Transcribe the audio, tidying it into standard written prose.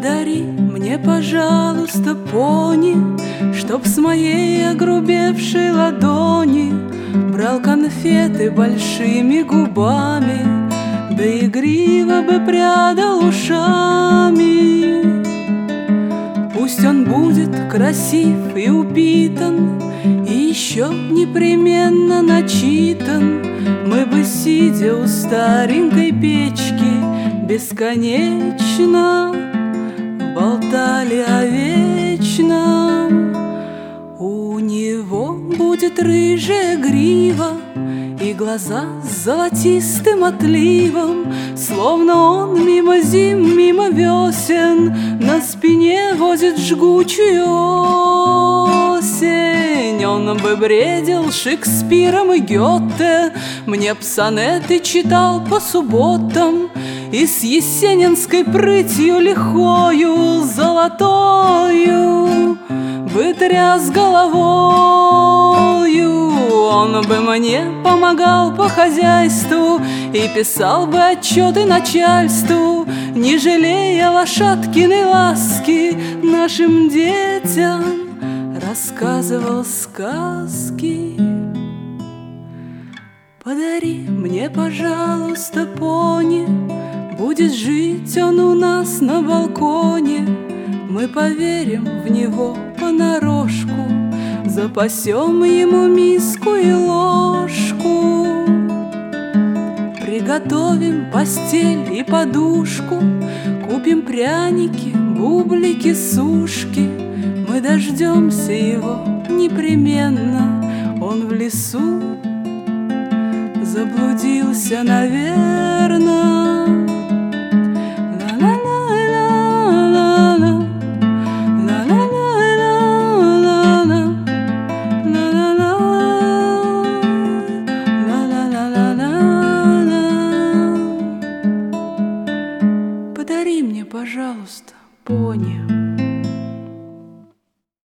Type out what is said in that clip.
Подари мне, пожалуйста, пони, чтоб с моей огрубевшей ладони брал конфеты большими губами, да игриво бы прядал ушами. Пусть он будет красив и упитан, и еще непременно начитан. Мы бы, сидя у старенькой печки, бесконечно болтали о вечном. У него будет рыжая грива и глаза с золотистым отливом, словно он мимо зим, мимо весен на спине возит жгучую осень. Он бы бредил Шекспиром и Гёте, мне б сонеты читал по субботам, и с есенинской прытью лихою золотою бы тряс головою. Он бы мне помогал по хозяйству и писал бы отчеты начальству, не жалея лошадкиной ласки, нашим детям рассказывал сказки. Подари мне, пожалуйста, пони, будет жить он у нас на балконе. Мы поверим в него понарошку, запасем ему миску и ложку, приготовим постель и подушку, купим пряники, бублики, сушки. Мы дождемся его непременно, он в лесу заблудился, наверно. Подари мне, пожалуйста, пони.